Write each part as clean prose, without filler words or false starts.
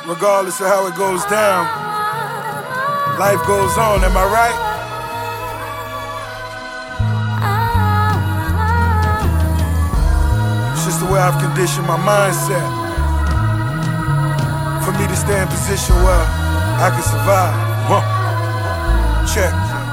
Regardless of how it goes down, life goes on, am I right? It's just the way I've conditioned my mindset for me to stay in position where I can survive. Check.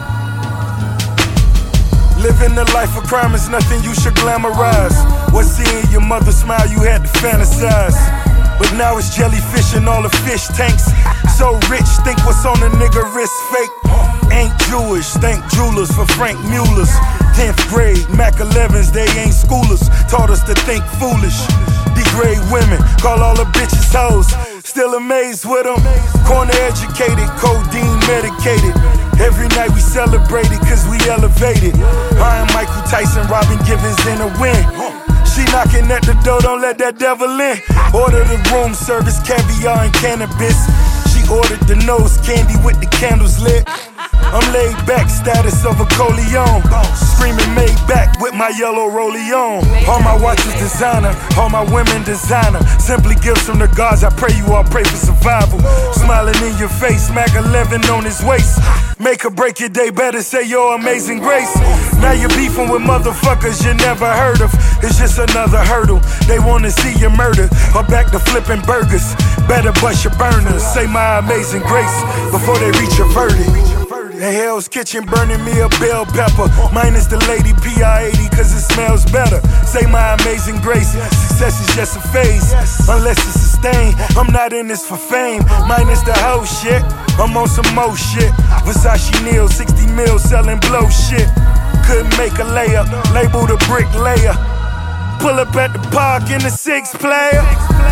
Living the life of crime is nothing you should glamorize. Was seeing your mother smile, you had to fantasize. But now it's jellyfish in all the fish tanks. So rich, think what's on a nigga wrist fake. Ain't Jewish, thank jewelers for Frank Mueller's. 10th grade, Mac 11s, they ain't schoolers. Taught us to think foolish. Degrade women, call all the bitches hoes. Still amazed with them. Corner educated, codeine medicated. Every night we celebrated cause we elevated. I am Michael Tyson, Robin Givens in a win. She knocking at the door, don't let that devil in. Order the room service, caviar and cannabis. She ordered the nose candy with the candles lit. I'm laid back, status of a Coleon. Screaming made back with my yellow rollie on. All my watches designer, all my women designer. Simply gifts from the gods, I pray you all pray for survival. Smiling in your face, Mac 11 on his waist. Make or break your day, better say your amazing grace. Now you're beefing with motherfuckers you never heard of. It's just another hurdle, they wanna see you murder. Or back to flipping burgers, better bust your burners. Say my amazing grace before they reach your verdict. The Hell's Kitchen burning me a bell pepper. Minus the lady PI-80 cause it smells better. Say my amazing grace, success is just a phase. Unless it's sustained, I'm not in this for fame. Minus the whole shit, I'm on some more shit. Versace Neal, 60 mil selling blow shit. Couldn't make a layup, labeled a bricklayer. Pull up at the park in the 6-player.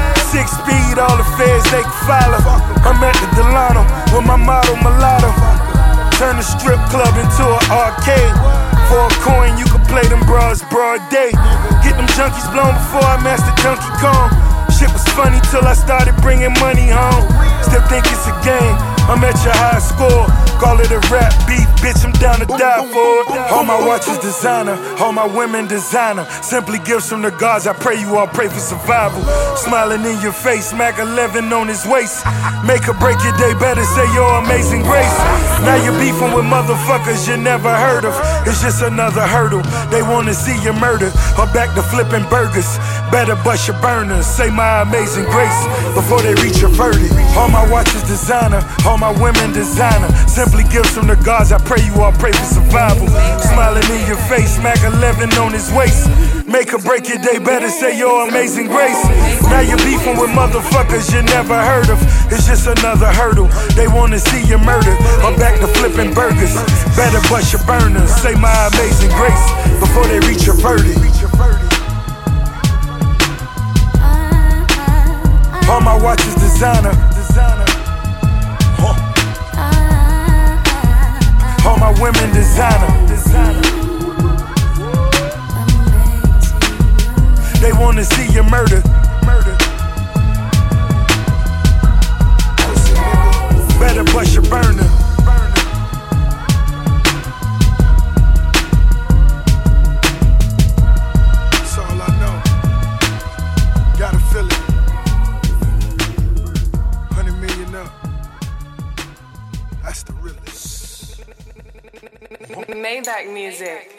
6-speed, all the feds they can follow. I'm at the Delano with my model mulatto. Turn the strip club into an arcade. For a coin, you can play them bras broad day. Get them junkies blown before I master Donkey Kong. Shit was funny till I started bringing money home. Still think it's a game, I'm at your high score. Call it a rap beat, bitch, I'm down to die for it. All my watches designer, all my women designer. Simply gifts from the gods, I pray you all pray for survival. Smiling in your face, Mac 11 on his waist. Make or break your day, better say your amazing grace. Now you're beefing with motherfuckers you never heard of. It's just another hurdle, they wanna see you murder. Or back to flipping burgers, better bust your burners. Say my amazing grace before they reach your verdict. All my watches designer, all my women designer. Simply gifts from the gods, I pray you all pray for survival. Smiling in your face, Mac 11 on his waist. Make or break your day, better say your amazing grace. Now you're beefing with motherfuckers you never heard of. It's just another hurdle, they wanna see you murder. Or back to flipping burgers, better bust your burners. Say my amazing grace before they reach your verdict. All my watches designer. All my women designer. They wanna see you murder. Better bust your burner. That's all I know. Gotta feel it. 100 million up. That's the realest. Maybach music.